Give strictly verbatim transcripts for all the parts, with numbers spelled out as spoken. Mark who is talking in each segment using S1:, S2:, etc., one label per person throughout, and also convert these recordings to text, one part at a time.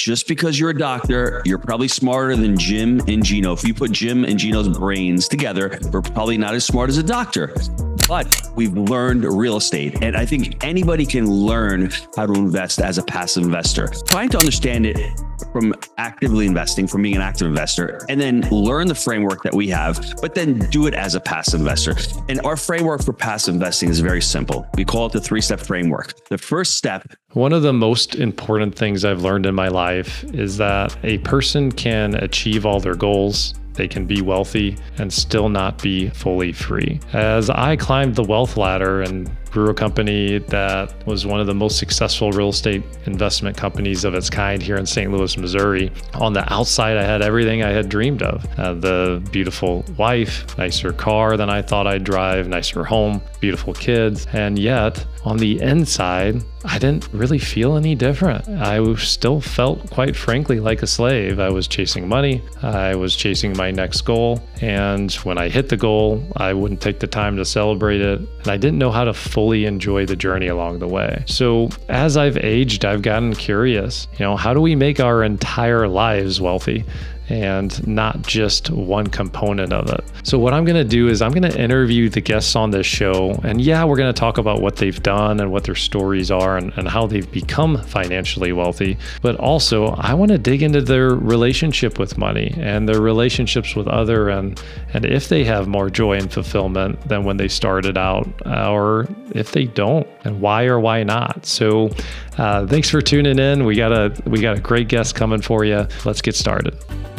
S1: just because you're a doctor, you're probably smarter than Jim and Gino. If you put Jim and Gino's brains together, we're probably not as smart as a doctor. But we've learned real estate. And I think anybody can learn how to invest as a passive investor. Trying to understand it from actively investing, from being an active investor, and then learn the framework that we have, but then do it as a passive investor. And our framework for passive investing is very simple. We call it the three-step framework. The first step.
S2: One of the most important things I've learned in my life is that a person can achieve all their goals. They can be wealthy and still not be fully free. As I climbed the wealth ladder and grew a company that was one of the most successful real estate investment companies of its kind here in Saint Louis, Missouri. On the outside, I had everything I had dreamed of. Uh, the beautiful wife, nicer car than I thought I'd drive, nicer home, beautiful kids. And yet, on the inside, I didn't really feel any different. I still felt, quite frankly, like a slave. I was chasing money. I was chasing my next goal. And when I hit the goal, I wouldn't take the time to celebrate it. And I didn't know how to fully enjoy the journey along the way. So as I've aged, I've gotten curious, you know, how do we make our entire lives wealthy? And not just one component of it. So what I'm going to do is I'm going to interview the guests on this show. And yeah, we're going to talk about what they've done and what their stories are and, and how they've become financially wealthy. But also, I want to dig into their relationship with money and their relationships with other and, and if they have more joy and fulfillment than when they started out, or if they don't, and why or why not. So uh, thanks for tuning in. We got a, we got a great guest coming for you. Let's get started.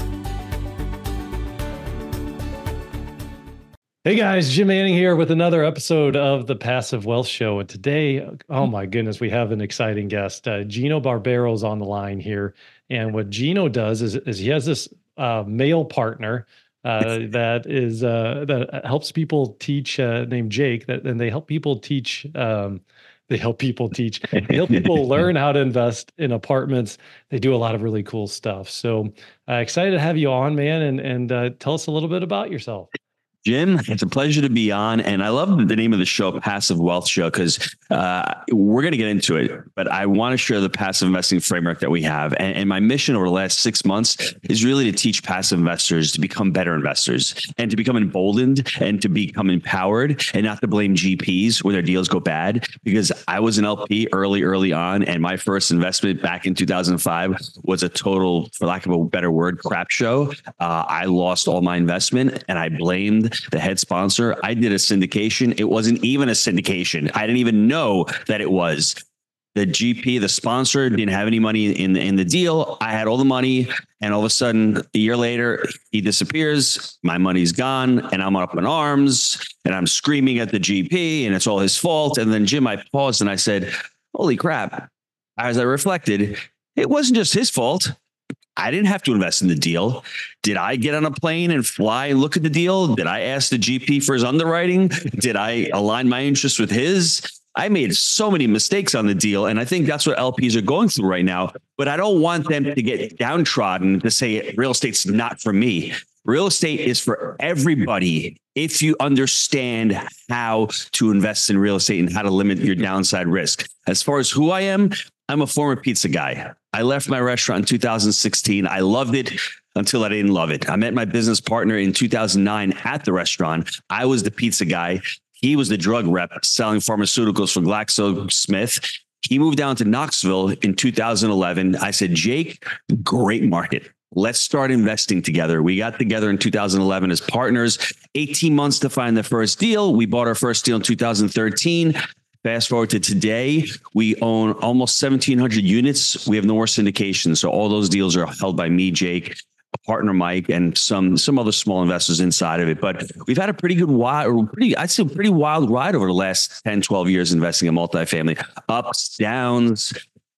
S2: Hey guys, Jim Manning here with another episode of the Passive Wealth Show. And today, oh my goodness, we have an exciting guest. Uh, Gino Barbero is on the line here. And what Gino does is, is he has this uh, male partner uh, that is uh, that helps people teach, uh, named Jake, that, and they help people teach, um, they help people teach, they help people learn how to invest in apartments. They do a lot of really cool stuff. So uh, excited to have you on, man, and, and uh, tell us a little bit about yourself.
S1: Jim, it's a pleasure to be on. And I love the name of the show, Passive Wealth Show, because uh, we're going to get into it. But I want to share the passive investing framework that we have. And, and my mission over the last six months is really to teach passive investors to become better investors and to become emboldened and to become empowered and not to blame G Ps when their deals go bad. Because I was an L P early, early on. And my first investment back in two thousand five was a total, for lack of a better word, crap show. Uh, I lost all my investment and I blamed the head sponsor. I did a syndication. It wasn't even a syndication. I didn't even know that it was. The G P, the sponsor, didn't have any money in the, in the deal. I had all the money. And all of a sudden, a year later, he disappears. My money's gone. And I'm up in arms. And I'm screaming at the G P. And it's all his fault. And then, Jim, I paused and I said, holy crap. As I reflected, it wasn't just his fault. I didn't have to invest in the deal. Did I get on a plane and fly and look at the deal? Did I ask the G P for his underwriting? Did I align my interests with his? I made so many mistakes on the deal. And I think that's what L Ps are going through right now. But I don't want them to get downtrodden to say real estate's not for me. Real estate is for everybody if you understand how to invest in real estate and how to limit your downside risk. As far as who I am, I'm a former pizza guy. I left my restaurant in two thousand sixteen. I loved it until I didn't love it. I met my business partner in two thousand nine at the restaurant. I was the pizza guy. He was the drug rep selling pharmaceuticals for GlaxoSmith. He moved down to Knoxville in two thousand eleven. I said, Jake, great market. Let's start investing together. We got together in two thousand eleven as partners, eighteen months to find the first deal. We bought our first deal in two thousand thirteen. Fast forward to today, we own almost seventeen hundred units. We have no more syndication. So all those deals are held by me, Jake, a partner, Mike, and some some other small investors inside of it. But we've had a pretty good wild, pretty, I'd say a pretty wild ride over the last ten, twelve years investing in multifamily. Ups, downs,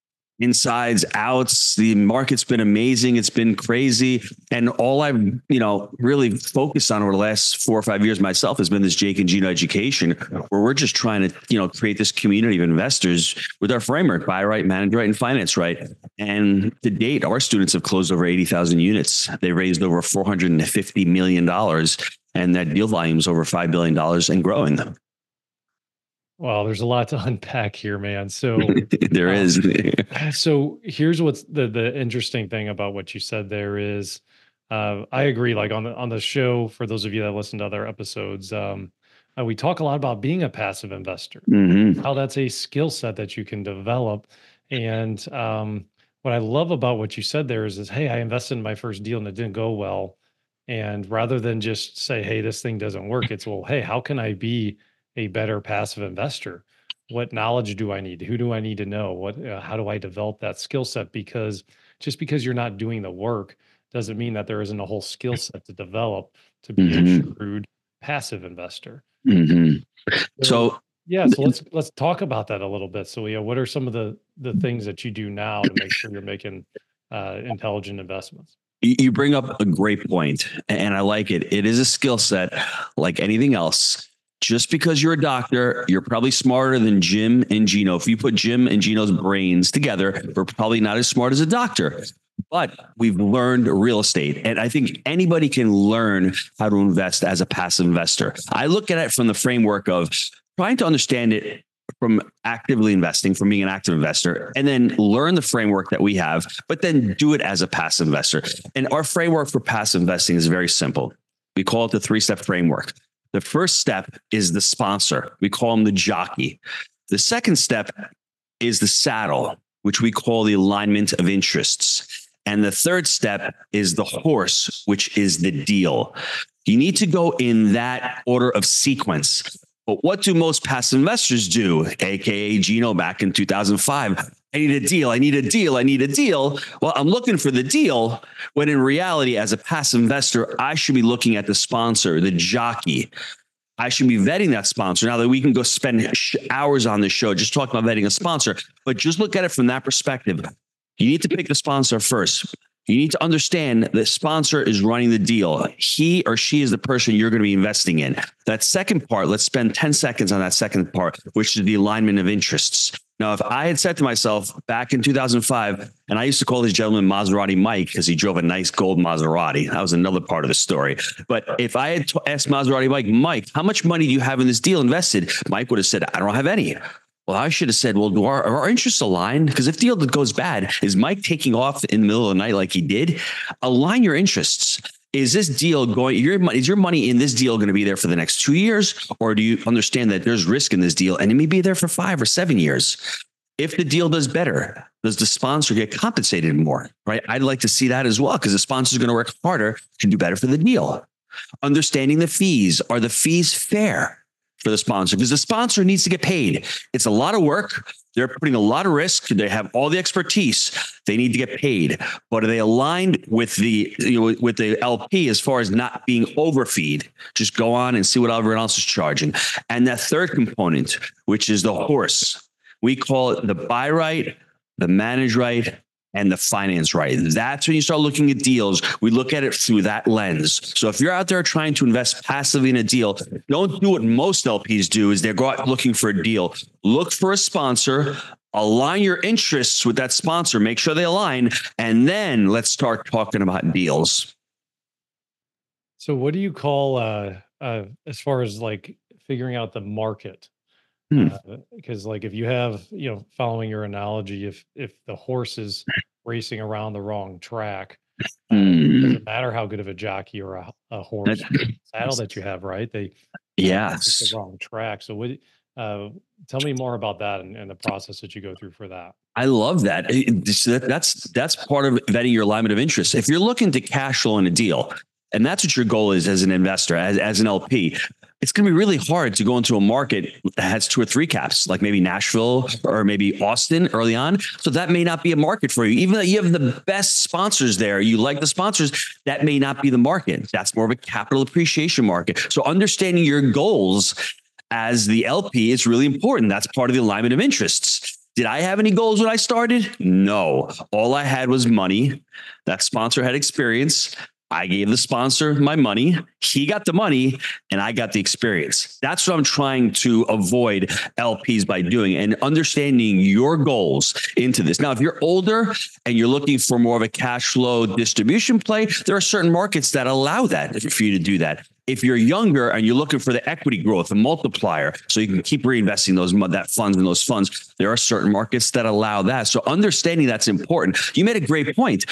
S1: insides, outs. The market's been amazing. It's been crazy. And all I've, you know, really focused on over the last four or five years myself has been this Jake and Gino education, where we're just trying to, you know, create this community of investors with our framework, buy right, manage right, and finance right. And to date, our students have closed over eighty thousand units. They raised over four hundred fifty million dollars, and that deal volume is over five billion dollars and growing them.
S2: Well, there's a lot to unpack here, man. So,
S1: There
S2: um,
S1: is.
S2: so here's what's the the interesting thing about what you said there is, uh, I agree. Like on the on the show, for those of you that listen to other episodes, um, uh, we talk a lot about being a passive investor,
S1: Hmm.
S2: how that's a skill set that you can develop. And um, what I love about what you said there is, is, hey, I invested in my first deal and it didn't go well. And rather than just say, hey, this thing doesn't work, it's, well, hey, how can I be a better passive investor? What knowledge do I need? Who do I need to know? What, uh, how do I develop that skill set? Because just because you're not doing the work doesn't mean that there isn't a whole skill set to develop to be a
S1: Hmm.
S2: shrewd passive investor.
S1: Hmm.
S2: So
S1: So
S2: yeah, so let's let's talk about that a little bit. So yeah, what are some of the the things that you do now to make sure you're making uh, intelligent investments?
S1: you you bring up a great point, and I like it. It is a skill set like anything else. Just because you're a doctor, you're probably smarter than Jim and Gino. If you put Jim and Gino's brains together, we're probably not as smart as a doctor. But we've learned real estate. And I think anybody can learn how to invest as a passive investor. I look at it from the framework of trying to understand it from actively investing, from being an active investor, and then learn the framework that we have, but then do it as a passive investor. And our framework for passive investing is very simple. We call it the three step framework. The first step is the sponsor. We call him the jockey. The second step is the saddle, which we call the alignment of interests. And the third step is the horse, which is the deal. You need to go in that order of sequence. But what do most passive investors do? A K A Gino back in two thousand five. I need a deal. I need a deal. I need a deal. Well, I'm looking for the deal. When in reality, as a passive investor, I should be looking at the sponsor, the jockey. I should be vetting that sponsor. Now that we can go spend hours on this show just talking about vetting a sponsor, but just look at it from that perspective. You need to pick the sponsor first. You need to understand the sponsor is running the deal. He or she is the person you're going to be investing in. That second part, let's spend ten seconds on that second part, which is the alignment of interests. Now, if I had said to myself back in two thousand five, and I used to call this gentleman Maserati Mike because he drove a nice gold Maserati. That was another part of the story. But if I had asked Maserati Mike, Mike, how much money do you have in this deal invested? Mike would have said, I don't have any. Well, I should have said, well, do our, are our interests aligned? Because if the deal goes bad, is Mike taking off in the middle of the night like he did? Align your interests. Is this deal going, your, is your money in this deal going to be there for the next two years? Or do you understand that there's risk in this deal and it may be there for five or seven years? If the deal does better, does the sponsor get compensated more? Right? I'd like to see that as well, because the sponsor is going to work harder to do better for the deal. Understanding the fees. Are the fees fair for the sponsor? Because the sponsor needs to get paid. It's a lot of work. They're putting a lot of risk. They have all the expertise. They need to get paid. But are they aligned with the, you know, with the L P as far as not being overfeed? Just go on and see what everyone else is charging. And that third component, which is the horse, we call it the buy right, the manage right, and the finance right. That's when you start looking at deals. We look at it through that lens. So if you're out there trying to invest passively in a deal, don't do what most L Ps do, is they go out looking for a deal. Look for a sponsor, align your interests with that sponsor, make sure they align, and then let's start talking about deals.
S2: So what do you call, uh, uh, as far as like figuring out the market?
S1: Hmm.
S2: Because uh, like if you have, you know, following your analogy, if if the horse is racing around the wrong track, uh,
S1: Hmm.
S2: it doesn't matter how good of a jockey or a, a horse saddle that you have, right? They
S1: yes,
S2: it's the wrong track. So what? Uh, tell me more about that and, and the process that you go through for that.
S1: I love that. It- That's that's part of vetting your alignment of interest. If you're looking to cash flow in a deal, and that's what your goal is as an investor, as, as an L P, it's going to be really hard to go into a market that has two or three caps, like maybe Nashville or maybe Austin early on. So that may not be a market for you. Even though you have the best sponsors there, you like the sponsors, that may not be the market. That's more of a capital appreciation market. So understanding your goals as the L P is really important. That's part of the alignment of interests. Did I have any goals when I started? No. All I had was money. That sponsor had experience. I gave the sponsor my money. He got the money and I got the experience. That's what I'm trying to avoid L Ps by doing, and understanding your goals into this. Now, if you're older and you're looking for more of a cash flow distribution play, there are certain markets that allow that for you to do that. If you're younger and you're looking for the equity growth, the multiplier, so you can keep reinvesting those that funds in those funds, there are certain markets that allow that. So understanding that's important. You made a great point.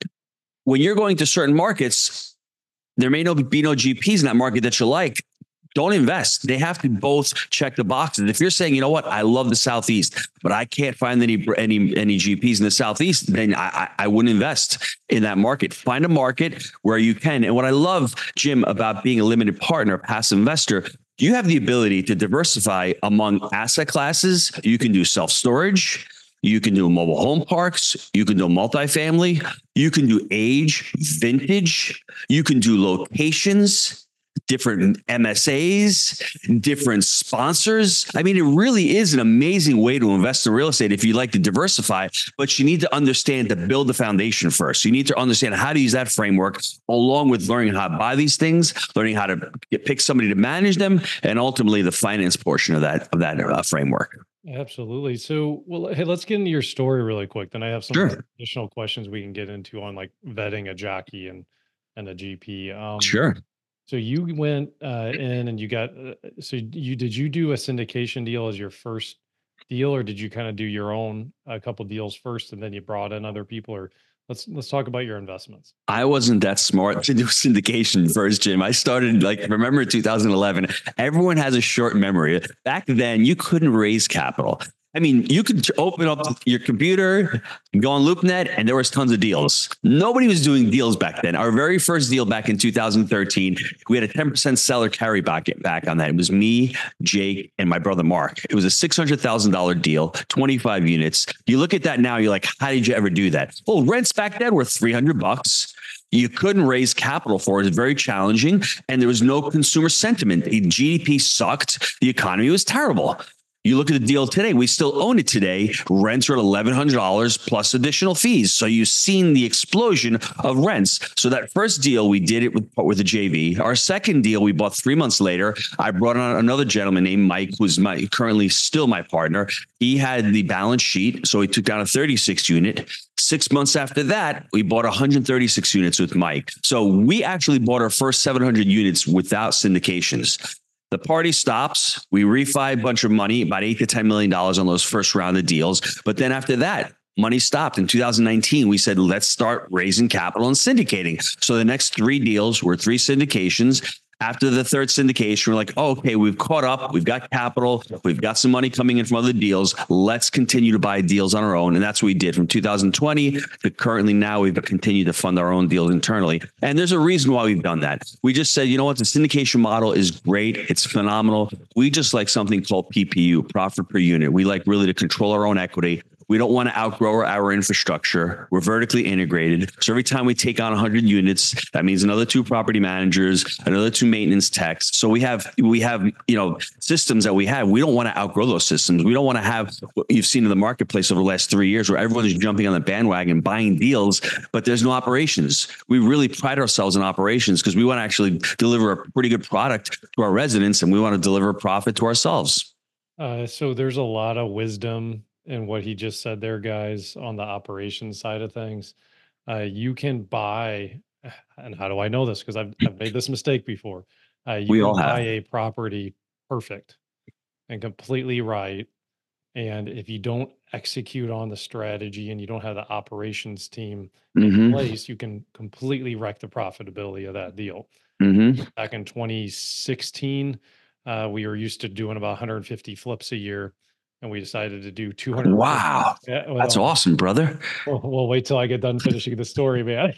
S1: When you're going to certain markets, there may no be no G Ps in that market that you like. Don't invest. They have to both check the boxes. If you're saying, you know what, I love the Southeast, but I can't find any any any G Ps in the Southeast, then I, I I wouldn't invest in that market. Find a market where you can. And what I love, Jim, about being a limited partner, passive investor, you have the ability to diversify among asset classes. You can do self-storage. You can do mobile home parks. You can do multifamily. You can do age, vintage. You can do locations, different M S As, different sponsors. I mean, it really is an amazing way to invest in real estate if you like to diversify, but you need to understand to build the foundation first. You need to understand how to use that framework along with learning how to buy these things, learning how to get, pick somebody to manage them, and ultimately the finance portion of that, of that uh, framework.
S2: Absolutely. So, well, hey, let's get into your story really quick. Then I have some
S1: Sure.
S2: additional questions we can get into on like vetting a jockey and and a G P. Um,
S1: Sure.
S2: So you went uh, in and you got, uh, so you, did you do a syndication deal as your first deal, or did you kind of do your own a couple deals first and then you brought in other people? Or let's, let's talk about your investments.
S1: I wasn't that smart to do syndication first, Jim. I started like, remember two thousand eleven, everyone has a short memory. Back then you couldn't raise capital. I mean, you could open up your computer, go on LoopNet, and there was tons of deals. Nobody was doing deals back then. Our very first deal back in two thousand thirteen, we had a ten percent seller carry back, back on that. It was me, Jake, and my brother, Mark. It was a six hundred thousand dollars deal, twenty-five units. You look at that now, you're like, how did you ever do that? Well, rents back then were three hundred bucks. You couldn't raise capital for it. It was very challenging. And there was no consumer sentiment. The G D P sucked. The economy was terrible. You look at the deal today, we still own it today. Rents are at eleven hundred dollars plus additional fees. So you've seen the explosion of rents. So that first deal, we did it with, with a J V. Our second deal, we bought three months later. I brought on another gentleman named Mike, who's my currently still my partner. He had the balance sheet. So he took down a thirty-six unit. Six months after that, we bought one hundred thirty-six units with Mike. So we actually bought our first seven hundred units without syndications. The party stops. We refi a bunch of money, about eight to ten million dollars on those first round of deals. But then after that, money stopped. In two thousand nineteen, we said, let's start raising capital and syndicating. So the next three deals were three syndications. After the third syndication, we're like, oh, okay, we've caught up. We've got capital. We've got some money coming in from other deals. Let's continue to buy deals on our own. And that's what we did from two thousand twenty to currently now. We've continued to fund our own deals internally. And there's a reason why we've done that. We just said, you know what? The syndication model is great. It's phenomenal. We just like something called P P U, profit per unit. We like really to control our own equity. We don't want to outgrow our, our infrastructure. We're vertically integrated. So every time we take on one hundred units, that means another two property managers, another two maintenance techs. So we have we have you know systems that we have. We don't want to outgrow those systems. We don't want to have what you've seen in the marketplace over the last three years, where everyone's jumping on the bandwagon, buying deals, but there's no operations. We really pride ourselves in operations because we want to actually deliver a pretty good product to our residents, and we want to deliver a profit to ourselves.
S2: Uh, so there's a lot of wisdom in what he just said there, guys, on the operations side of things. Uh, you can buy, and how do I know this? Because I've, I've made this mistake before. Uh, you
S1: We
S2: can
S1: all have.
S2: buy a property perfect and completely right. And if you don't execute on the strategy and you don't have the operations team in
S1: Mm-hmm.
S2: place, you can completely wreck the profitability of that deal.
S1: Mm-hmm.
S2: Back in twenty sixteen, uh, we were used to doing about one hundred fifty flips a year, and we decided to do two hundred.
S1: Wow.
S2: Yeah, well,
S1: That's awesome, brother.
S2: We'll, we'll wait till I get done finishing the story, man.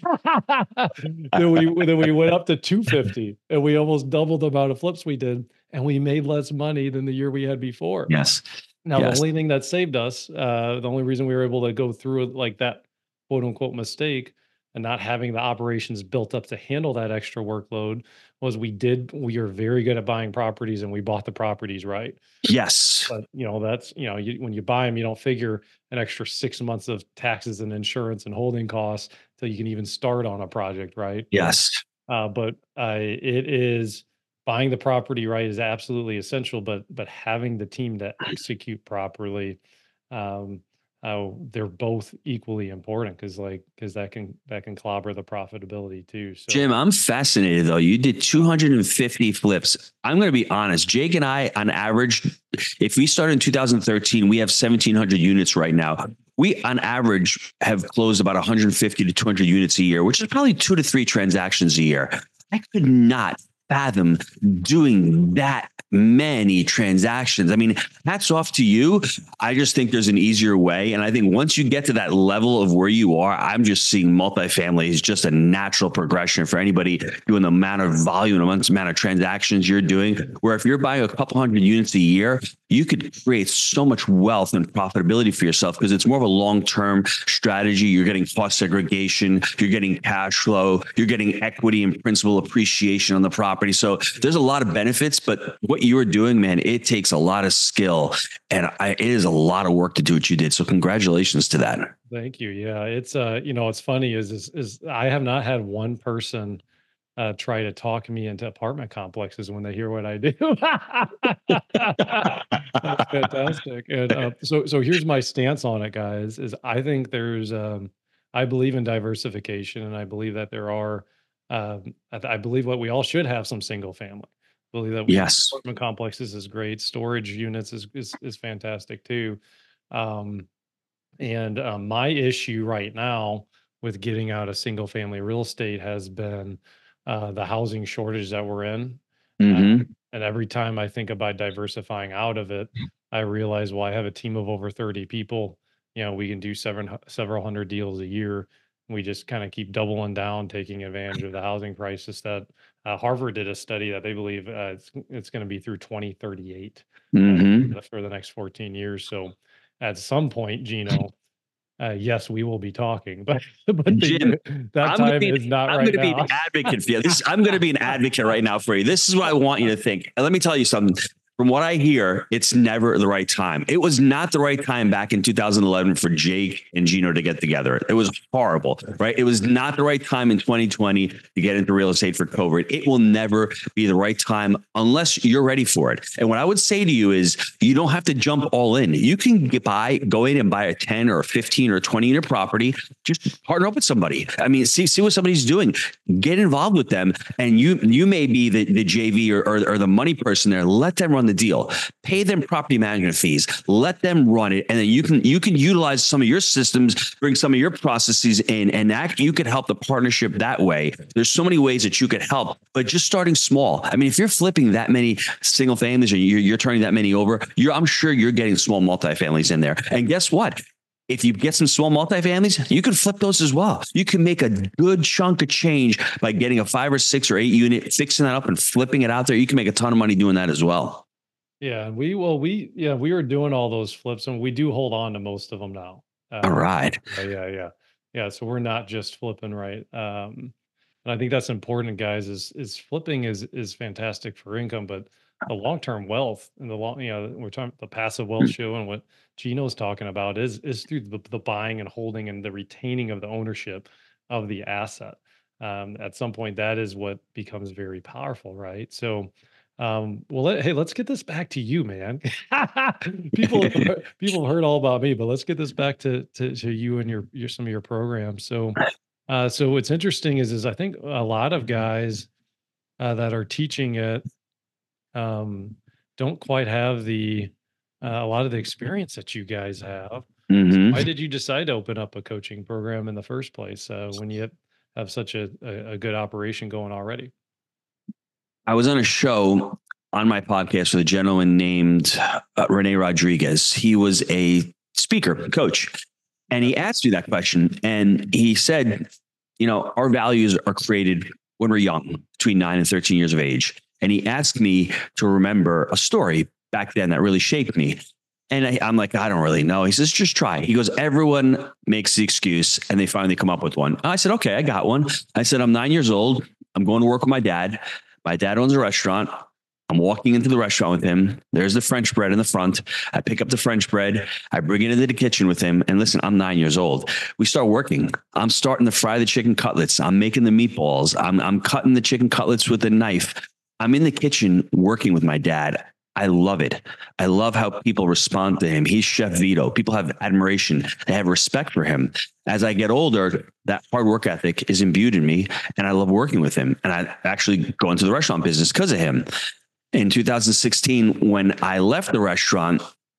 S2: then we then we went up to two fifty, and we almost doubled the amount of flips we did, and we made less money than the year we had before.
S1: Yes.
S2: Now,
S1: Yes.
S2: the only thing that saved us, uh, the only reason we were able to go through like that quote unquote mistake and not having the operations built up to handle that extra workload was we did, we are very good at buying properties and we bought the properties right.
S1: Yes.
S2: But, you know, that's, you know, you, when you buy them, you don't figure an extra six months of taxes and insurance and holding costs till you can even start on a project, right?
S1: Yes.
S2: Uh, but uh, it is buying the property right is absolutely essential, but but having the team to execute properly, um, uh, they're both equally important because like because that can that can clobber the profitability too. So
S1: Jim, I'm fascinated though. You did two hundred fifty flips. I'm going to be honest. Jake and I, on average, if we started in two thousand thirteen, we have seventeen hundred units right now. We, on average, have closed about one hundred fifty to two hundred units a year, which is probably two to three transactions a year. I could not fathom doing that many transactions. I mean, hats off to you. I just think there's an easier way. And I think once you get to that level of where you are, I'm just seeing multifamily is just a natural progression for anybody doing the amount of volume, the amount of transactions you're doing, where if you're buying a couple hundred units a year, you could create so much wealth and profitability for yourself because it's more of a long-term strategy. You're getting cost segregation, you're getting cash flow, you're getting equity and principal appreciation on the property. So there's a lot of benefits, but what you were doing, man, it takes a lot of skill and I, it is a lot of work to do what you did. So congratulations to that.
S2: thank you. Yeah, it's uh, you know, what's funny is is, is I have not had one person uh, try to talk me into apartment complexes when they hear what I do. That's fantastic. And uh, so, so here's my stance on it, guys. Is I think there's, um, I believe in diversification, and I believe that there are, um, I, I believe what we all should have some single family. I believe that we
S1: Yes.
S2: apartment complexes is great. Storage units is is, is fantastic too. Um, and um, my issue right now with getting out of single family real estate has been uh, the housing shortage that we're in.
S1: Mm-hmm.
S2: Uh, and every time I think about diversifying out of it, I realize, well, I have a team of over thirty people. You know, we can do seven, several hundred deals a year. We just kind of keep doubling down, taking advantage of the housing crisis that uh, Harvard did a study that they believe uh, it's, it's going to be through twenty thirty-eight
S1: Mm-hmm.
S2: uh, for the next fourteen years. So at some point, Gino, uh, yes, we will be talking, but but the,
S1: Jim,
S2: that
S1: I'm
S2: time
S1: gonna be,
S2: is not
S1: I'm
S2: right
S1: gonna be
S2: now.
S1: an advocate for you. This, I'm going to be an advocate right now for you. This is what I want you to think. And let me tell you something. From what I hear, it's never the right time. It was not the right time back in two thousand eleven for Jake and Gino to get together. It was horrible, right? It was not the right time in twenty twenty to get into real estate for COVID. It will never be the right time unless you're ready for it. And what I would say to you is you don't have to jump all in. You can get by, go in and buy a ten or a fifteen or a twenty unit property. Just partner up with somebody. I mean, see, see what somebody's doing. Get involved with them. And you, you may be the, the J V or, or, or the money person there. Let them run the deal. Pay them property management fees. Let them run it, and then you can you can utilize some of your systems, bring some of your processes in, and that you could help the partnership that way. There's so many ways that you could help, but just starting small. I mean, if you're flipping that many single families, or you're, you're turning that many over, you're I'm sure you're getting small multifamilies in there. And guess what? If you get some small multifamilies, you can flip those as well. You can make a good chunk of change by getting a five or six or eight unit, fixing that up and flipping it out there. You can make a ton of money doing that as well.
S2: Yeah, we well we yeah we were doing all those flips, and we do hold on to most of them now. Uh,
S1: All right.
S2: yeah, yeah, yeah, yeah. So we're not just flipping, right? Um, and I think that's important, guys. Is is flipping is is fantastic for income, but the long term wealth and the long, you know, we're talking the passive wealth show, and what Gino's talking about is is through the, the buying and holding and the retaining of the ownership of the asset. Um, at some point, that is what becomes very powerful, right? So. Um, well, let, hey, let's get this back to you, man. people, have heard, people have heard all about me, but let's get this back to to, to you and your your some of your programs. So, uh, so what's interesting is is I think a lot of guys uh, that are teaching it um, don't quite have the uh, a lot of the experience that you guys have.
S1: Mm-hmm.
S2: Why did you decide to open up a coaching program in the first place uh, when you have such a, a, a good operation going already?
S1: I was on a show on my podcast with a gentleman named uh, Rene Rodriguez. He was a speaker, coach, and he asked me that question. And he said, you know, our values are created when we're young, between nine and thirteen years of age. And he asked me to remember a story back then that really shaped me. And I, I'm like, I don't really know. He says, just try. He goes, everyone makes the excuse and they finally come up with one. I said, okay, I got one. I said, I'm nine years old. I'm going to work with my dad. My dad owns a restaurant. I'm walking into the restaurant with him. There's the French bread in the front. I pick up the French bread. I bring it into the kitchen with him. And listen, I'm nine years old. We start working. I'm starting to fry the chicken cutlets. I'm making the meatballs. I'm, I'm cutting the chicken cutlets with a knife. I'm in the kitchen working with my dad. I love it. I love how people respond to him. He's Chef Vito. People have admiration. They have respect for him. As I get older, that hard work ethic is imbued in me, and I love working with him. And I actually go into the restaurant business because of him. In two thousand sixteen, when I left the restaurant,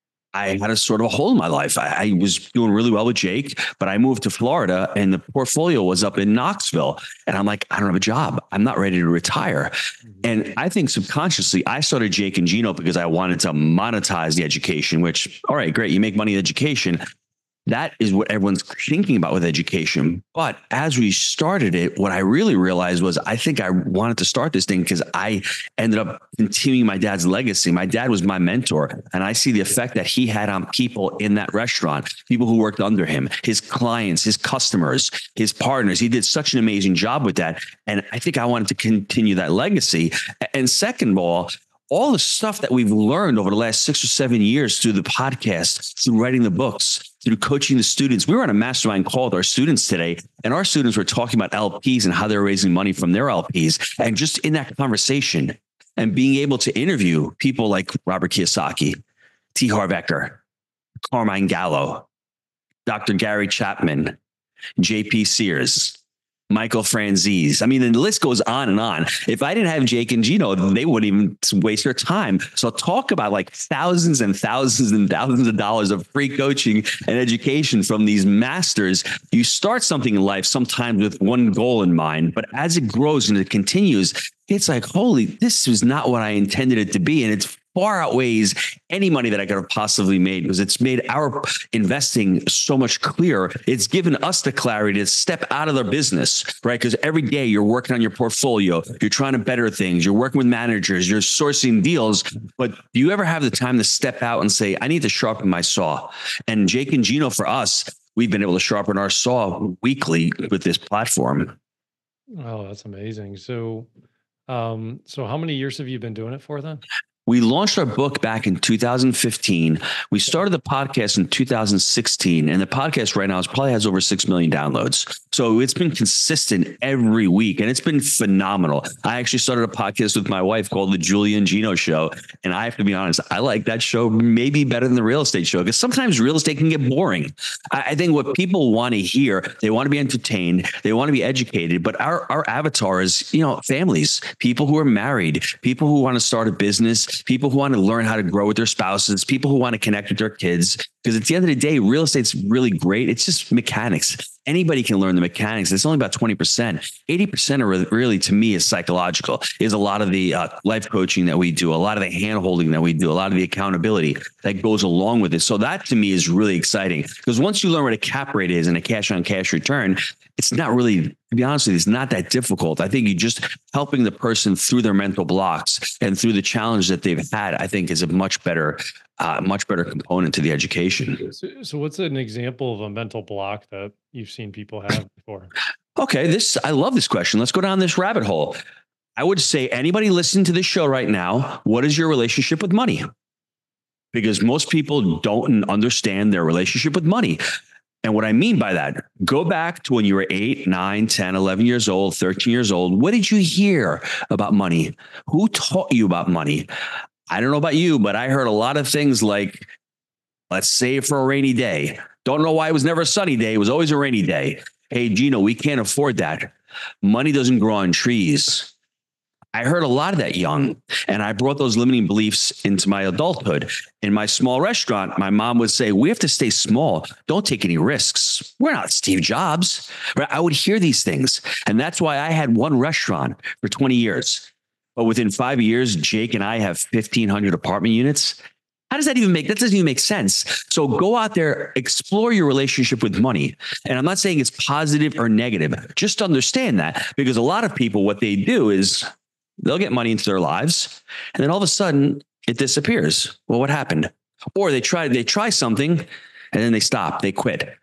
S1: I had a sort of a hole in my life. I, I was doing really well with Jake, but I moved to Florida and the portfolio was up in Knoxville. And I'm like, I don't have a job. I'm not ready to retire. And I think subconsciously I started Jake and Gino because I wanted to monetize the education, which, all right, great. You make money in education. That is what everyone's thinking about with education. But as we started it, what I really realized was I think I wanted to start this thing because I ended up continuing my dad's legacy. My dad was my mentor, and I see the effect that he had on people in that restaurant, people who worked under him, his clients, his customers, his partners. He did such an amazing job with that. And I think I wanted to continue that legacy. And second of all, all the stuff that we've learned over the last six or seven years through the podcast, through writing the books, through coaching the students. We were on a mastermind call with our students today, and our students were talking about L Ps and how they're raising money from their L Ps. And just in that conversation and being able to interview people like Robert Kiyosaki, T. Harv Eker, Carmine Gallo, Doctor Gary Chapman, J P Sears, Michael Franzese. I mean, the list goes on and on. If I didn't have Jake and Gino, they wouldn't even waste their time. So talk about like thousands and thousands and thousands of dollars of free coaching and education from these masters. You start something in life sometimes with one goal in mind, but as it grows and it continues, it's like, holy, this was not what I intended it to be. And it's far outweighs any money that I could have possibly made because it's made our investing so much clearer. It's given us the clarity to step out of their business, right? Because every day you're working on your portfolio, you're trying to better things, you're working with managers, you're sourcing deals. But do you ever have the time to step out and say, I need to sharpen my saw? And Jake and Gino, for us, we've been able to sharpen our saw weekly with this platform.
S2: Oh, that's amazing. So, um, so how many years have you been doing it for then?
S1: We launched our book back in two thousand fifteen. We started the podcast in two thousand sixteen, and the podcast right now is probably has over six million downloads. So it's been consistent every week, and it's been phenomenal. I actually started a podcast with my wife called The Julie and Gino Show, and I have to be honest, I like that show maybe better than the real estate show because sometimes real estate can get boring. I think what people want to hear, they want to be entertained, they want to be educated, but our, our avatar is, you know, families, people who are married, people who want to start a business, people who want to learn how to grow with their spouses, people who want to connect with their kids. Because at the end of the day, real estate's really great. It's just mechanics. Anybody can learn the mechanics. It's only about twenty percent. eighty percent are really, to me, is psychological. Is a lot of the uh, life coaching that we do, a lot of the hand holding that we do, a lot of the accountability that goes along with it. So that to me is really exciting because once you learn what a cap rate is and a cash on cash return, it's not really, to be honest with you, it's not that difficult. I think you just helping the person through their mental blocks and through the challenge that they've had, I think is a much better, uh, much better component to the education.
S2: So, so what's an example of a mental block that you've seen people have before?
S1: Okay, this I love this question. Let's go down this rabbit hole. I would say anybody listening to this show right now, what is your relationship with money? Because most people don't understand their relationship with money. And what I mean by that, go back to when you were eight, nine, ten, eleven years old, thirteen years old. What did you hear about money? Who taught you about money? I don't know about you, but I heard a lot of things like, let's save for a rainy day. Don't know why it was never a sunny day. It was always a rainy day. Hey, Gino, we can't afford that. Money doesn't grow on trees. I heard a lot of that young, and I brought those limiting beliefs into my adulthood. In my small restaurant, my mom would say, we have to stay small. Don't take any risks. We're not Steve Jobs. I would hear these things. And that's why I had one restaurant for twenty years. But within five years, Jake and I have fifteen hundred apartment units. How does that even make, that doesn't even make sense. So go out there, explore your relationship with money. And I'm not saying it's positive or negative. Just understand that, because a lot of people, what they do is they'll get money into their lives and then all of a sudden it disappears. Well, what happened? Or they try, they try something and then they stop, they quit.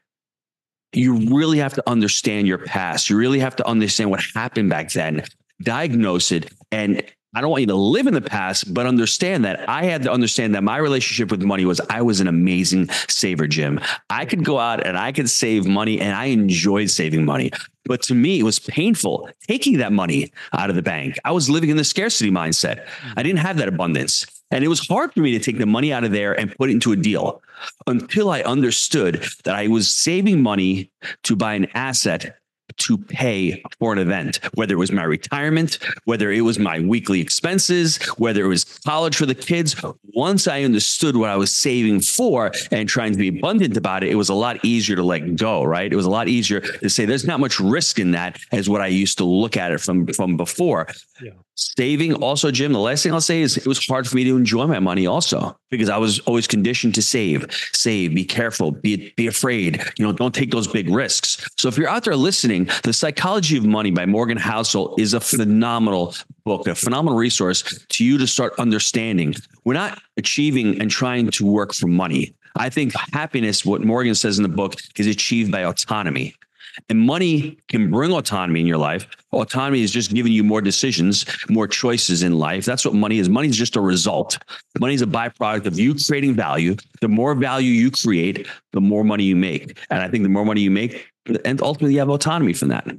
S1: You really have to understand your past. You really have to understand what happened back then, diagnose it. And I don't want you to live in the past, but understand that I had to understand that my relationship with money was I was an amazing saver, Jim. I could go out and I could save money and I enjoyed saving money. But to me, it was painful taking that money out of the bank. I was living in the scarcity mindset. I didn't have that abundance. And it was hard for me to take the money out of there and put it into a deal until I understood that I was saving money to buy an asset to pay for an event, whether it was my retirement, whether it was my weekly expenses, whether it was college for the kids. Once I understood what I was saving for and trying to be abundant about it, it was a lot easier to let go, right? It was a lot easier to say there's not much risk in that as what I used to look at it from, from before. Yeah. Saving also, Jim, the last thing I'll say is it was hard for me to enjoy my money also because I was always conditioned to save, save, be careful, be, be afraid, you know, don't take those big risks. So if you're out there listening, The Psychology of Money by Morgan Housel is a phenomenal book, a phenomenal resource to you to start understanding. We're not achieving and trying to work for money. I think happiness, what Morgan says in the book, is achieved by autonomy. And money can bring autonomy in your life. Autonomy is just giving you more decisions, more choices in life. That's what money is. Money is just a result. Money is a byproduct of you creating value. The more value you create, the more money you make. And I think the more money you make, and ultimately you have autonomy from that.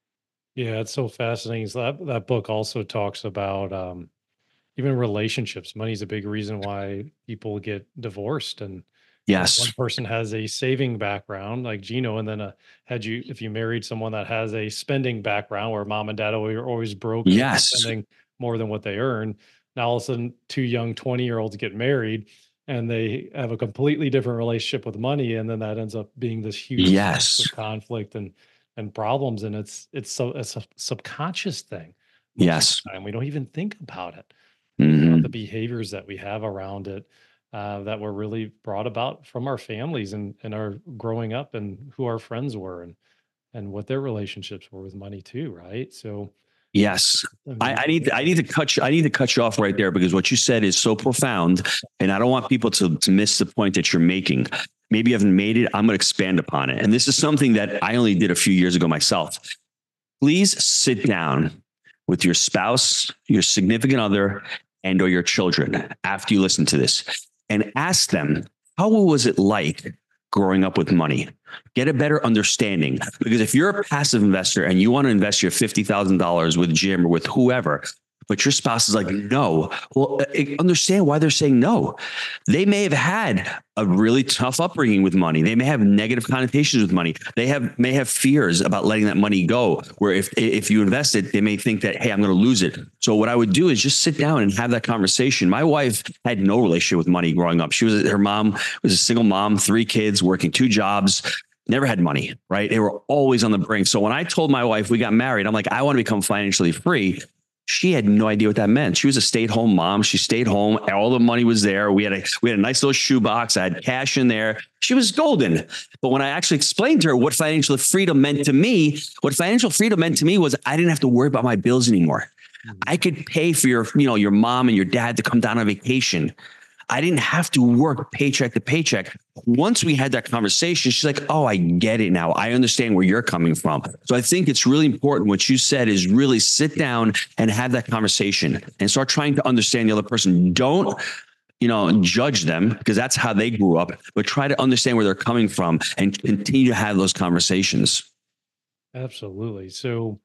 S2: Yeah, it's so fascinating. So that, that book also talks about um, even relationships. Money is a big reason why people get divorced. And
S1: yes,
S2: one person has a saving background like Gino, and then a, had you, if you married someone that has a spending background where mom and dad are always broke,
S1: yes,
S2: spending more than what they earn. Now all of a sudden, two young twenty year olds get married and they have a completely different relationship with money, and then that ends up being this huge
S1: yes
S2: conflict and and problems. And it's it's so it's a subconscious thing.
S1: Yes,
S2: and we don't even think about it.
S1: Mm-hmm.
S2: Uh, the behaviors that we have around it. Uh, that were really brought about from our families and, and our growing up and who our friends were and, and what their relationships were with money too. Right. So,
S1: yes, I, I need to, I need to cut you, I need to cut you off right there because what you said is so profound and I don't want people to, to miss the point that you're making. Maybe you haven't made it. I'm going to expand upon it. And this is something that I only did a few years ago myself. Please sit down with your spouse, your significant other, and or your children after you listen to this. And ask them, how was it like growing up with money? Get a better understanding. Because if you're a passive investor and you want to invest your fifty thousand dollars with Jim or with whoever, but your spouse is like, no, well, understand why they're saying no. They may have had a really tough upbringing with money. They may have negative connotations with money. They have may have fears about letting that money go, where if, if you invest it, they may think that, hey, I'm going to lose it. So what I would do is just sit down and have that conversation. My wife had no relationship with money growing up. She was, her mom was a single mom, three kids, working two jobs. Never had money, right? They were always on the brink. So when I told my wife we got married, I'm like, I want to become financially free. She had no idea what that meant. She was a stay-at-home mom. She stayed home. All the money was there. We had a we had a nice little shoebox. I had cash in there. She was golden. But when I actually explained to her what financial freedom meant to me, what financial freedom meant to me was I didn't have to worry about my bills anymore. I could pay for your, you know, your mom and your dad to come down on vacation. I didn't have to work paycheck to paycheck. Once we had that conversation, she's like, oh, I get it now. I understand where you're coming from. So I think it's really important. What you said is really sit down and have that conversation and start trying to understand the other person. Don't, you know, judge them because that's how they grew up, but try to understand where they're coming from and continue to have those conversations.
S2: Absolutely. So,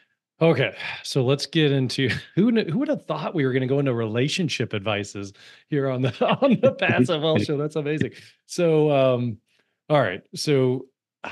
S2: okay, so let's get into who who would have thought we were going to go into relationship advices here on the on the Passive Wealth Show. That's amazing. So, um, all right, so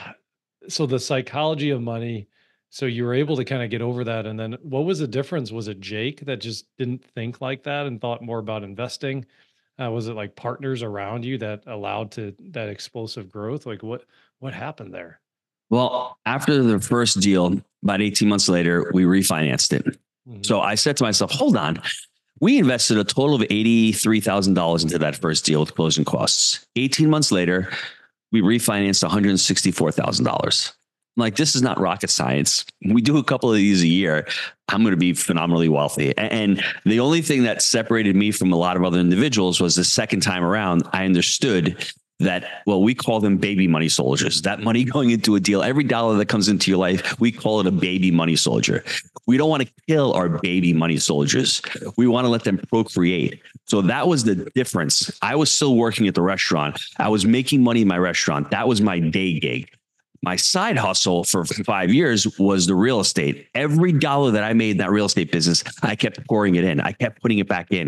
S2: so the psychology of money. So you were able to kind of get over that, and then what was the difference? Was it Jake that just didn't think like that and thought more about investing? Uh, was it like partners around you that allowed to that explosive growth? Like what what happened there?
S1: Well, after the first deal, about eighteen months later, we refinanced it. Mm-hmm. So I said to myself, hold on. We invested a total of eighty-three thousand dollars into that first deal with closing costs. eighteen months later, we refinanced one hundred sixty-four thousand dollars. Like, this is not rocket science. We do a couple of these a year. I'm going to be phenomenally wealthy. And the only thing that separated me from a lot of other individuals was the second time around, I understood that, well, we call them baby money soldiers. That money going into a deal, every dollar that comes into your life, we call it a baby money soldier. We don't want to kill our baby money soldiers. We want to let them procreate. So that was the difference. I was still working at the restaurant. I was making money in my restaurant. That was my day gig. My side hustle for five years was the real estate. Every dollar that I made in that real estate business, I kept pouring it in. I kept putting it back in.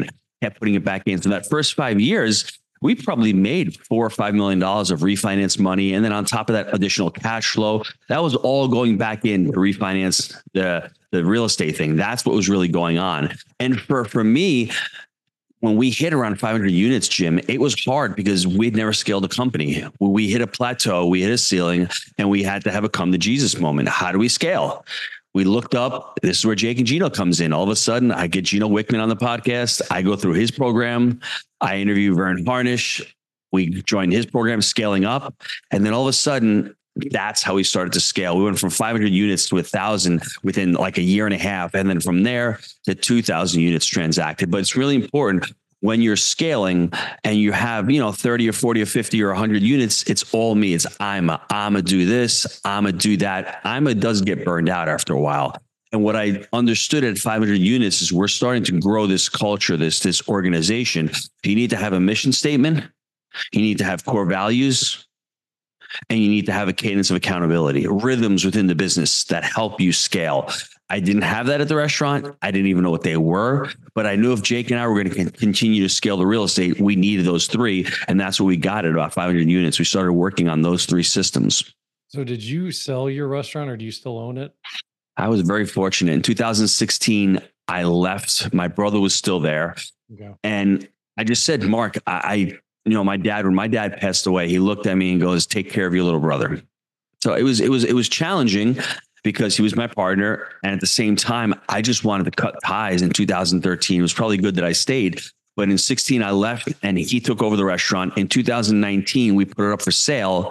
S1: kept putting it back in. So that first five years, we probably made four or five million dollars of refinance money, and then on top of that, additional cash flow. That was all going back in to refinance the the real estate thing. That's what was really going on. And for for me, when we hit around five hundred units, Jim, it was hard because we'd never scaled a company. When we hit a plateau, we hit a ceiling, and we had to have a come to Jesus moment. How do we scale? We looked up, this is where Jake and Gino comes in. All of a sudden, I get Gino Wickman on the podcast. I go through his program. I interview Vern Harnish. We joined his program, Scaling Up. And then all of a sudden, that's how we started to scale. We went from five hundred units to one thousand within like a year and a half. And then from there to two thousand units transacted. But it's really important when you're scaling and you have, you know, thirty or forty or fifty or one hundred units, it's all me. It's I'm a, I'm a do this, I'm a do that. I'm a does get burned out after a while. And what I understood at five hundred units is we're starting to grow this culture, this, this organization. You need to have a mission statement. You need to have core values, and you need to have a cadence of accountability, rhythms within the business that help you scale. I didn't have that at the restaurant. I didn't even know what they were, but I knew if Jake and I were going to continue to scale the real estate, we needed those three. And that's what we got at about five hundred units. We started working on those three systems.
S2: So did you sell your restaurant, or do you still own it?
S1: I was very fortunate. In two thousand sixteen, I left. My brother was still there. Okay. And I just said, Mark, I, I, you know, my dad, when my dad passed away, he looked at me and goes, take care of your little brother. So it was, it was, it was challenging because he was my partner. And at the same time, I just wanted to cut ties in two thousand thirteen. It was probably good that I stayed. But in sixteen, I left and he took over the restaurant. In two thousand nineteen, we put it up for sale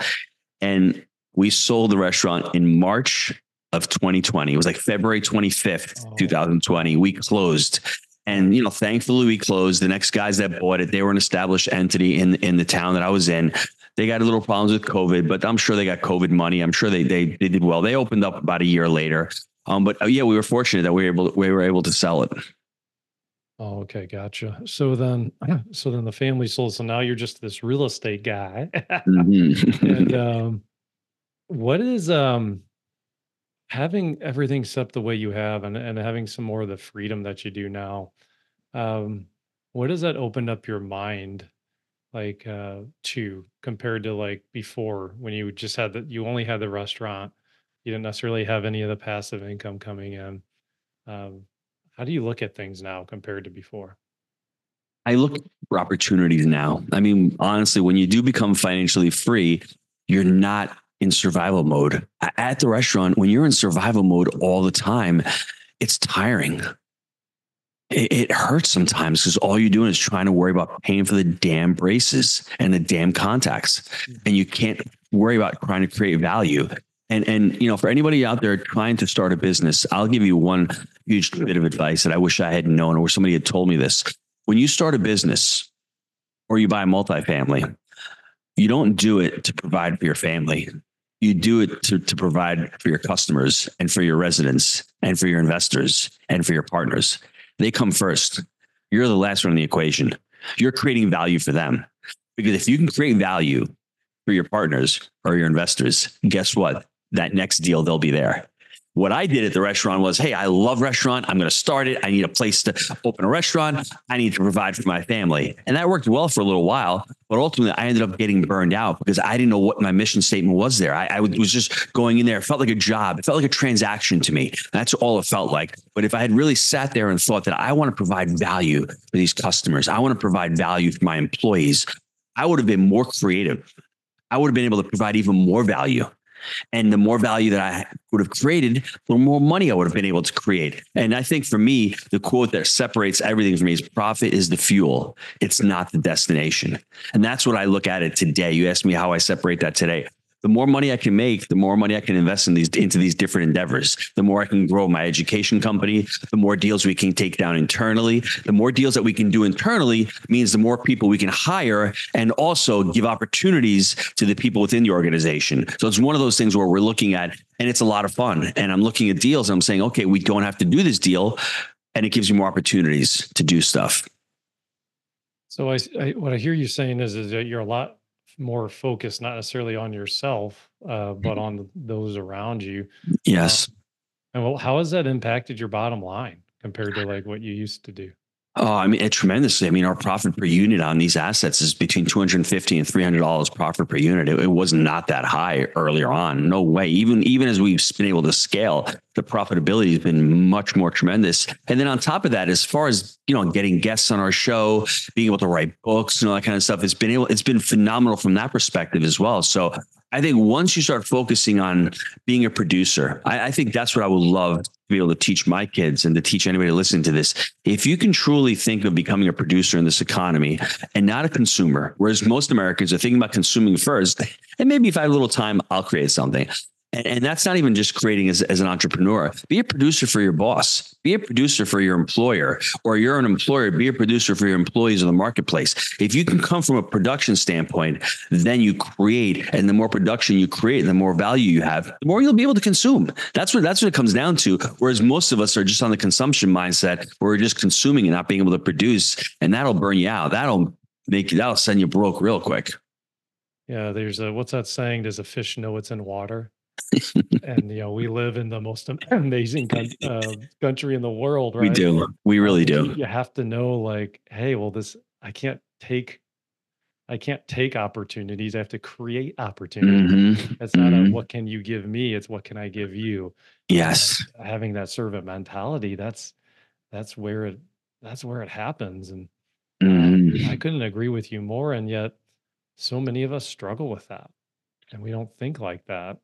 S1: and we sold the restaurant in March of twenty twenty. It was like February twenty-fifth, oh. two thousand twenty. We closed. And, you know, thankfully we closed. The next guys that bought it, they were an established entity in, in the town that I was in. They got a little problems with COVID, but I'm sure they got COVID money. I'm sure they they they did well. They opened up about a year later. Um, but uh, yeah, we were fortunate that we were able we were able to sell it.
S2: Oh, okay, gotcha. So then, so then the family sold. So now you're just this real estate guy. Mm-hmm. And um, what is um having everything set up the way you have, and and having some more of the freedom that you do now? Um, what has that opened up your mind? Like uh to compared to like before, when you just had that, you only had the restaurant, you didn't necessarily have any of the passive income coming in. Um, how do you look at things now compared to before?
S1: I look for opportunities now. I mean, honestly, when you do become financially free, you're not in survival mode. At the restaurant, when you're in survival mode all the time, it's tiring. It hurts sometimes because all you're doing is trying to worry about paying for the damn braces and the damn contacts. And you can't worry about trying to create value. And, and, you know, for anybody out there trying to start a business, I'll give you one huge bit of advice that I wish I had known, or somebody had told me this. When you start a business or you buy a multifamily, you don't do it to provide for your family. You do it to, to provide for your customers and for your residents and for your investors and for your partners. They come first. You're the last one in the equation. You're creating value for them. Because if you can create value for your partners or your investors, guess what? That next deal, they'll be there. What I did at the restaurant was, hey, I love restaurant. I'm going to start it. I need a place to open a restaurant. I need to provide for my family. And that worked well for a little while. But ultimately, I ended up getting burned out because I didn't know what my mission statement was there. I, I was just going in there. It felt like a job. It felt like a transaction to me. That's all it felt like. But if I had really sat there and thought that I want to provide value for these customers, I want to provide value for my employees, I would have been more creative. I would have been able to provide even more value. And the more value that I would have created, the more money I would have been able to create. And I think for me, the quote that separates everything for me is profit is the fuel. It's not the destination. And that's what I look at it today. You asked me how I separate that today. The more money I can make, the more money I can invest in these into these different endeavors. The more I can grow my education company, the more deals we can take down internally. The more deals that we can do internally means the more people we can hire and also give opportunities to the people within the organization. So it's one of those things where we're looking at, and it's a lot of fun. And I'm looking at deals and I'm saying, okay, we don't have to do this deal. And it gives you more opportunities to do stuff.
S2: So I, I what I hear you saying is, is that you're a lot more focused, not necessarily on yourself, uh, but on those around you.
S1: Yes.
S2: Uh, and well, how has that impacted your bottom line compared to like what you used to do?
S1: Oh, I mean, it tremendously. I mean, our profit per unit on these assets is between two hundred fifty and three hundred dollars profit per unit. It, it was not that high earlier on. No way. Even, even as we've been able to scale, the profitability has been much more tremendous. And then on top of that, as far as, you know, getting guests on our show, being able to write books and all that kind of stuff, it's been able, it's been phenomenal from that perspective as well. So I think once you start focusing on being a producer, I, I think that's what I would love to be able to teach my kids and to teach anybody listening to this. If you can truly think of becoming a producer in this economy and not a consumer, whereas most Americans are thinking about consuming first, and maybe if I have a little time, I'll create something. And, and that's not even just creating as, as an entrepreneur. Be a producer for your boss. Be a producer for your employer, or you're an employer. Be a producer for your employees in the marketplace. If you can come from a production standpoint, then you create, and the more production you create, the more value you have, the more you'll be able to consume. That's what that's what it comes down to. Whereas most of us are just on the consumption mindset, where we're just consuming and not being able to produce, and that'll burn you out. That'll make you. That'll send you broke real quick.
S2: Yeah, there's a what's that saying? Does a fish know it's in water? And you know, we live in the most amazing uh, country in the world, right?
S1: We do. We really
S2: um,
S1: do.
S2: You have to know, like, hey, well, this I can't take, I can't take opportunities. I have to create opportunities.
S1: Mm-hmm.
S2: It's not
S1: Mm-hmm.
S2: a what can you give me? It's what can I give you?
S1: Yes.
S2: Uh, having that servant mentality, that's that's where it that's where it happens. And uh,
S1: Mm-hmm.
S2: I couldn't agree with you more. And yet, so many of us struggle with that, and we don't think like that.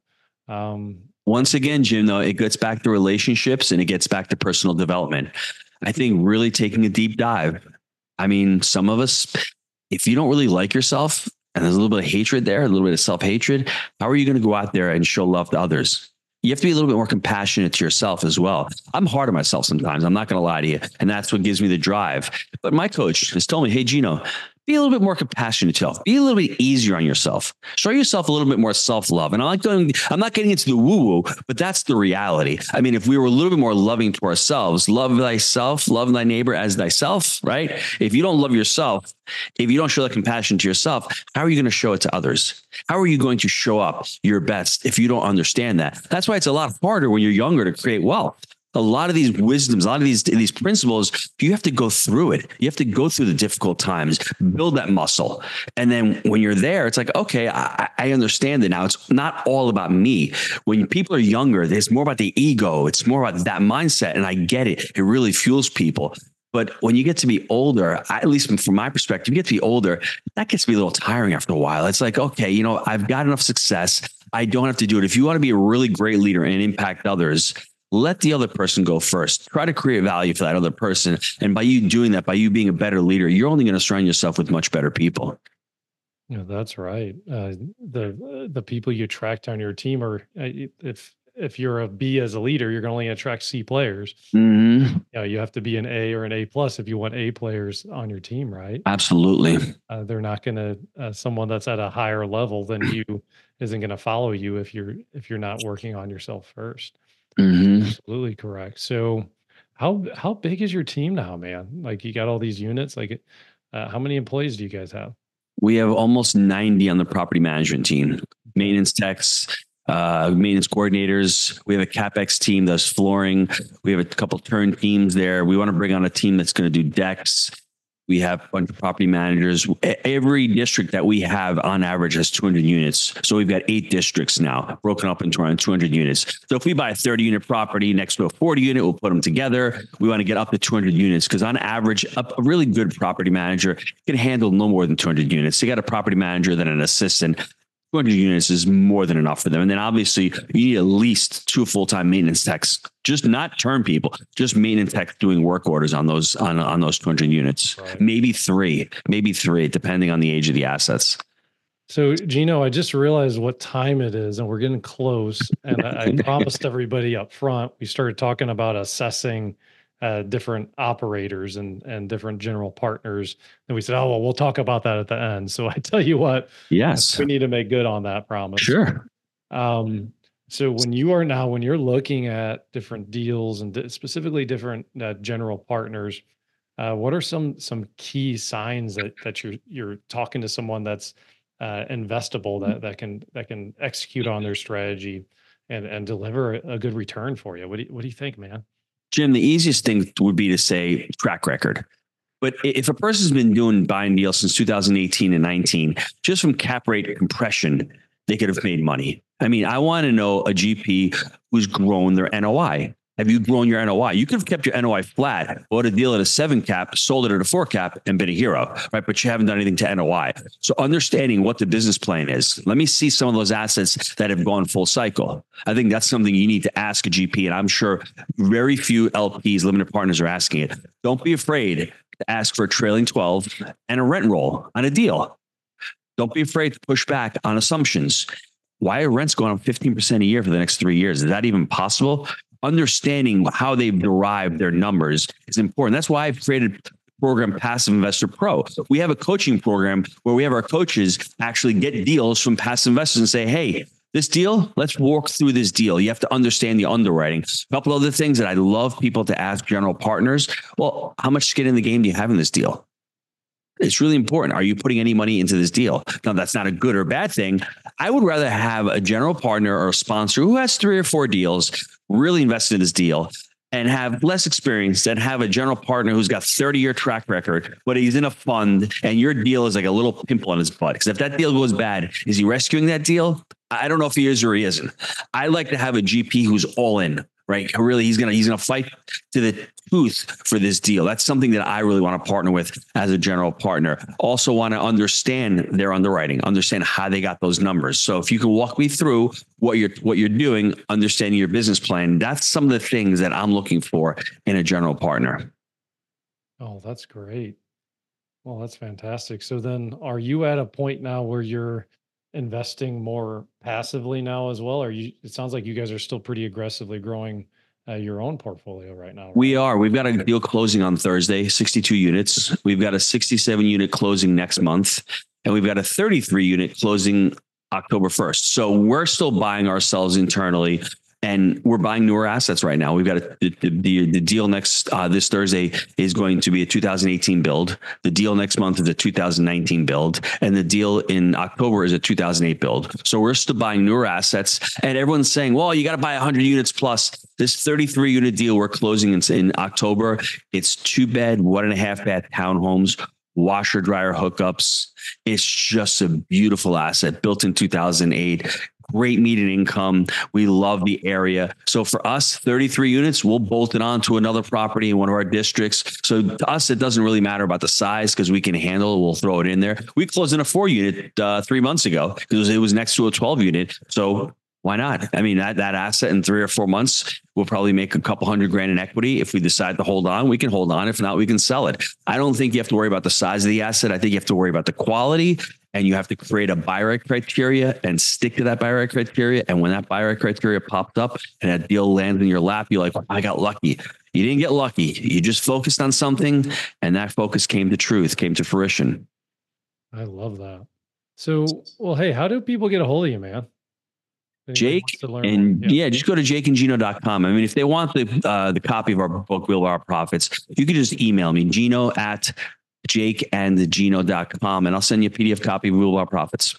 S2: Um,
S1: Once again, Jim, though, it gets back to relationships and it gets back to personal development. I think really taking a deep dive. I mean, some of us, if you don't really like yourself and there's a little bit of hatred there, a little bit of self-hatred, how are you going to go out there and show love to others? You have to be a little bit more compassionate to yourself as well. I'm hard on myself sometimes. I'm not going to lie to you. And that's what gives me the drive. But my coach has told me, hey, Gino, be a little bit more compassionate to yourself. Be a little bit easier on yourself. Show yourself a little bit more self-love. And I like going, I'm not getting into the woo-woo, but that's the reality. I mean, if we were a little bit more loving to ourselves, love thyself, love thy neighbor as thyself, right? If you don't love yourself, if you don't show that compassion to yourself, how are you going to show it to others? How are you going to show up your best if you don't understand that? That's why it's a lot harder when you're younger to create wealth. A lot of these wisdoms, a lot of these, these principles, you have to go through it. You have to go through the difficult times, build that muscle. And then when you're there, it's like, okay, I, I understand it now. It's not all about me. When people are younger, it's more about the ego. It's more about that mindset. And I get it. It really fuels people. But when you get to be older, I, at least from my perspective, you get to be older, that gets to be a little tiring after a while. It's like, okay, you know, I've got enough success. I don't have to do it. If you want to be a really great leader and impact others, let the other person go first. Try to create value for that other person. And by you doing that, by you being a better leader, you're only going to surround yourself with much better people.
S2: Yeah, that's right. Uh, the the people you attract on your team are, uh, if if you're a B as a leader, you're going to only attract C players.
S1: Mm-hmm.
S2: You know, you have to be an A or an A plus if you want A players on your team, right?
S1: Absolutely.
S2: Uh, they're not going to uh, someone that's at a higher level than you isn't going to follow you if you're if you're not working on yourself first.
S1: Mm-hmm.
S2: Absolutely correct. So, how how big is your team now, man? Like, you got all these units. Like, uh, how many employees do you guys have?
S1: We have almost ninety on the property management team, maintenance techs, uh, maintenance coordinators. We have a CapEx team that's flooring. We have a couple turn teams there. We want to bring on a team that's going to do decks. We have a bunch of property managers. Every district that we have on average has two hundred units. So we've got eight districts now broken up into around two hundred units. So if we buy a thirty unit property next to a forty unit, we'll put them together. We want to get up to two hundred units because on average, a, a really good property manager can handle no more than two hundred units. So you got a property manager, then an assistant. two hundred units is more than enough for them. And then obviously you need at least two full-time maintenance techs, just not turn people, just maintenance techs doing work orders on those, on, on those two hundred units, right. maybe three, maybe three, depending on the age of the assets.
S2: So Gino, I just realized what time it is and we're getting close. And I, I promised everybody up front, we started talking about assessing Uh, different operators and and different general partners. And we said, oh, well, we'll talk about that at the end. So I tell you what,
S1: yes,
S2: we need to make good on that promise.
S1: Sure.
S2: Um, so when you are now, when you're looking at different deals and di- specifically different uh, general partners, uh, what are some some key signs that that you're you're talking to someone that's uh, investable, that that can that can execute on their strategy and and deliver a good return for you? What do you, what do you think, man?
S1: Jim, the easiest thing would be to say track record. But if a person's been doing buying deals since two thousand eighteen and nineteen, just from cap rate compression, they could have made money. I mean, I want to know a G P who's grown their N O I. Have you grown your N O I? You could have kept your N O I flat, bought a deal at a seven cap, sold it at a four cap, and been a hero, right? But you haven't done anything to N O I. So understanding what the business plan is. Let me see some of those assets that have gone full cycle. I think that's something you need to ask a G P, and I'm sure very few L Ps, limited partners, are asking it. Don't be afraid to ask for a trailing twelve and a rent roll on a deal. Don't be afraid to push back on assumptions. Why are rents going up fifteen percent a year for the next three years? Is that even possible? Understanding how they've derived their numbers is important. That's why I've created the program Passive Investor Pro. We have a coaching program where we have our coaches actually get deals from passive investors and say, hey, this deal, let's walk through this deal. You have to understand the underwriting. A couple other things that I love people to ask general partners. Well, how much skin in the game do you have in this deal? It's really important. Are you putting any money into this deal? Now, that's not a good or bad thing. I would rather have a general partner or a sponsor who has three or four deals, really invested in this deal, and have less experience than have a general partner who's got thirty year track record, but he's in a fund and your deal is like a little pimple on his butt. Because if that deal goes bad, is he rescuing that deal? I don't know if he is or he isn't. I like to have a G P who's all in. Right. Really, he's going to he's going to fight to the tooth for this deal. That's something that I really want to partner with as a general partner. Also want to understand their underwriting, understand how they got those numbers. So if you can walk me through what you're what you're doing, understanding your business plan, that's some of the things that I'm looking for in a general partner.
S2: Oh, that's great. Well, that's fantastic. So then are you at a point now where you're investing more passively now as well? Or you, it sounds like you guys are still pretty aggressively growing uh, your own portfolio right now. Right?
S1: We are. We've got a deal closing on Thursday, sixty-two units. We've got a sixty-seven unit closing next month, and we've got a thirty-three unit closing October first. So we're still buying ourselves internally. And we're buying newer assets right now. We've got a, the, the the deal next uh, this Thursday is going to be a two thousand eighteen build. The deal next month is a two thousand nineteen build, and the deal in October is a two thousand eight build. So we're still buying newer assets, and everyone's saying, "Well, you got to buy one hundred units plus." This thirty-three unit deal we're closing in, in October. It's two bed, one and a half bath townhomes, washer dryer hookups. It's just a beautiful asset built in two thousand eight. Great median income. We love the area. So for us, thirty-three units, we'll bolt it on to another property in one of our districts. So to us, it doesn't really matter about the size because we can handle it. We'll throw it in there. We closed in a four unit uh, three months ago because it was next to a twelve unit. So why not? I mean, that, that asset in three or four months, we'll probably make a couple hundred grand in equity. If we decide to hold on, we can hold on. If not, we can sell it. I don't think you have to worry about the size of the asset. I think you have to worry about the quality, and you have to create a buy right criteria and stick to that buy right criteria. And when that buy right criteria popped up and that deal lands in your lap, you're like, I got lucky. You didn't get lucky. You just focused on something, and that focus came to truth, came to fruition.
S2: I love that. So, well, hey, how do people get a hold of you, man?
S1: Jake and yeah. yeah, just go to jake and gino dot com. I mean, if they want the uh, the copy of our book, Wheel of Our Profits, you can just email me, Gino at jake and gino dot com, and I'll send you a P D F copy of Wheel of Our Profits.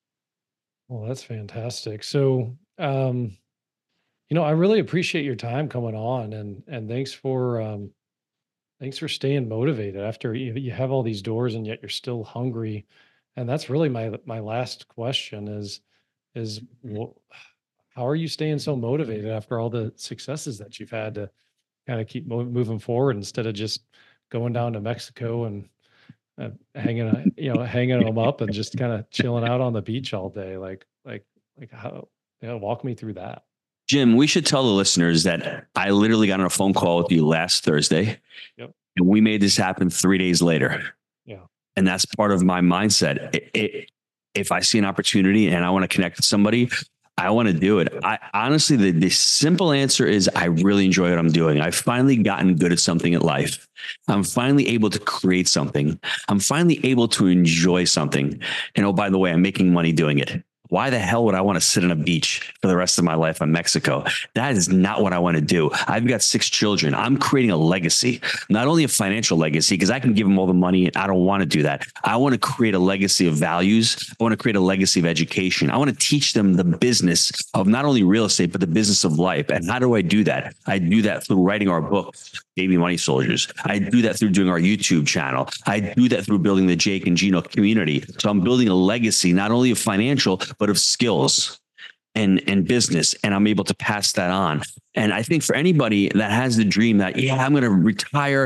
S2: Well, that's fantastic. So, um, you know, I really appreciate your time coming on, and and thanks for um, thanks for staying motivated after you, you have all these doors and yet you're still hungry. And that's really my my last question is. is well, how are you staying so motivated after all the successes that you've had to kind of keep mo- moving forward instead of just going down to Mexico and uh, hanging, you know, hanging them up and just kind of chilling out on the beach all day? Like, like, like how, you know, walk me through that.
S1: Jim, we should tell the listeners that I literally got on a phone call with you last Thursday.
S2: Yep.
S1: And we made this happen three days later.
S2: Yeah.
S1: And that's part of my mindset. It, it, if I see an opportunity and I want to connect with somebody, I want to do it. I honestly, the, the simple answer is I really enjoy what I'm doing. I've finally gotten good at something in life. I'm finally able to create something. I'm finally able to enjoy something. And oh, by the way, I'm making money doing it. why the hell would I want to sit on a beach for the rest of my life in Mexico? That is not what I want to do. I've got six children. I'm creating a legacy, not only a financial legacy, because I can give them all the money and I don't want to do that. I want to create a legacy of values. I want to create a legacy of education. I want to teach them the business of not only real estate, but the business of life. And how do I do that? I do that through writing our book, Baby Money Soldiers. I do that through doing our YouTube channel. I do that through building the Jake and Gino community. So I'm building a legacy, not only of financial, but of skills and, and business. And I'm able to pass that on. And I think for anybody that has the dream that, yeah, I'm going to retire,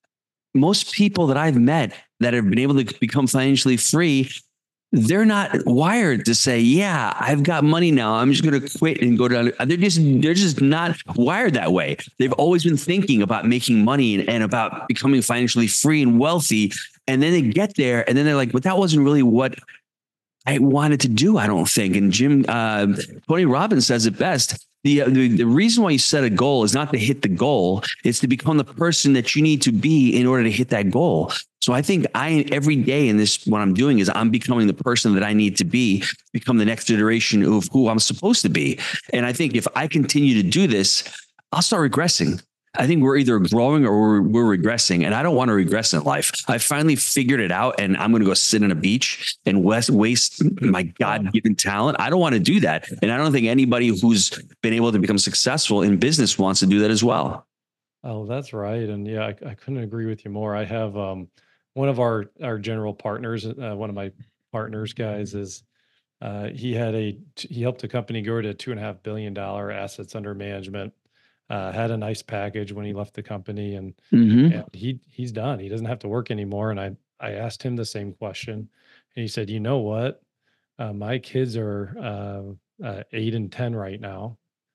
S1: most people that I've met that have been able to become financially free, they're not wired to say, yeah, I've got money now, I'm just going to quit and go down. They're just, they're just not wired that way. They've always been thinking about making money and, and about becoming financially free and wealthy. And then they get there and then they're like, but that wasn't really what I wanted to do, I don't think. And Jim, uh, Tony Robbins says it best. The, the the reason why you set a goal is not to hit the goal. It's to become the person that you need to be in order to hit that goal. So I think I, every day in this, what I'm doing is I'm becoming the person that I need to be, become the next generation of who I'm supposed to be. And I think if I continue to do this, I'll start regressing. I think we're either growing or we're, we're regressing, and I don't want to regress in life. I finally figured it out, and I'm going to go sit on a beach and waste, waste my God-given talent. I don't want to do that. And I don't think anybody who's been able to become successful in business wants to do that as well.
S2: Oh, that's right. And yeah, I, I couldn't agree with you more. I have um, one of our, our general partners, uh, one of my partners guys is, uh, he had a, he helped a company grow to two and a half billion dollar assets under management. Uh, had a nice package when he left the company, and, mm-hmm. and he he's done. He doesn't have to work anymore. And I I asked him the same question, and he said, "You know what? Uh, my kids are uh, uh, eight and ten right now,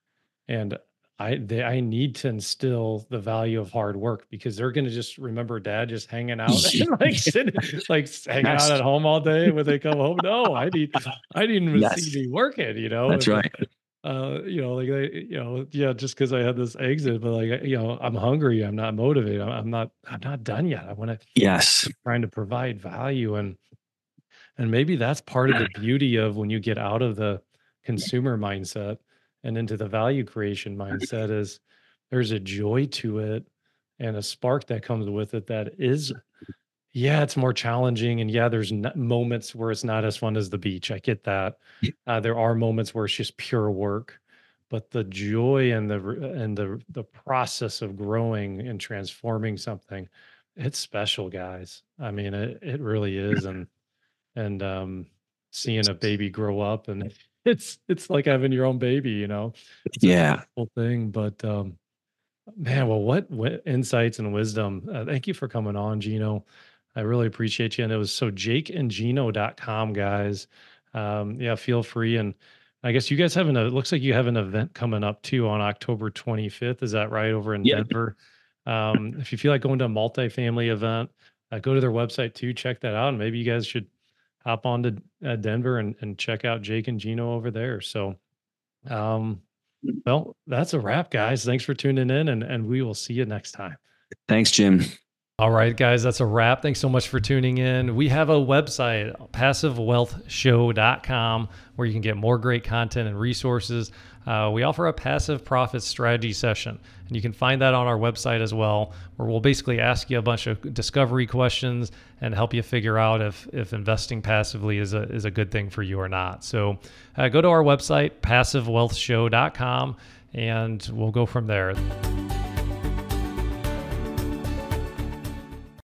S2: and I they I need to instill the value of hard work because they're going to just remember Dad just hanging out, like sitting, like hanging yes. out at home all day when they come home. No, I need I need them to yes. see me working. You know,
S1: that's right."
S2: Uh, you know, like, they, you know, yeah, just because I had this exit, but like, you know, I'm hungry. I'm not motivated. I'm, I'm not, I'm not done yet. I want to,
S1: yes,
S2: trying to provide value. And, and maybe that's part of the beauty of when you get out of the consumer mindset and into the value creation mindset is there's a joy to it and a spark that comes with it that is, yeah, it's more challenging. And yeah, there's n- moments where it's not as fun as the beach. I get that. Uh, there are moments where it's just pure work, but the joy and the and the the process of growing and transforming something, it's special, guys. I mean, it it really is. And and um, seeing a baby grow up, and it's it's like having your own baby, you know. It's
S1: yeah,
S2: a cool thing. But um, man, well, what, what insights and wisdom. Uh, thank you for coming on, Gino. I really appreciate you. And it was so jake and gino dot com, guys. Um, yeah, feel free. And I guess you guys have an, it looks like you have an event coming up too on October twenty-fifth. Is that right? Over in yeah. Denver. Um, if you feel like going to a multifamily event, uh, go to their website too, check that out. And maybe you guys should hop on to uh, Denver and, and check out Jake and Gino over there. So, um, well, that's a wrap, guys. Thanks for tuning in, and, and we will see you next time.
S1: Thanks, Jim.
S2: All right, guys, that's a wrap. Thanks so much for tuning in. We have a website, passive wealth show dot com, where you can get more great content and resources. Uh, we offer a passive profit strategy session, and you can find that on our website as well, where we'll basically ask you a bunch of discovery questions and help you figure out if if investing passively is a is a good thing for you or not. So uh, go to our website, passive wealth show dot com, and we'll go from there.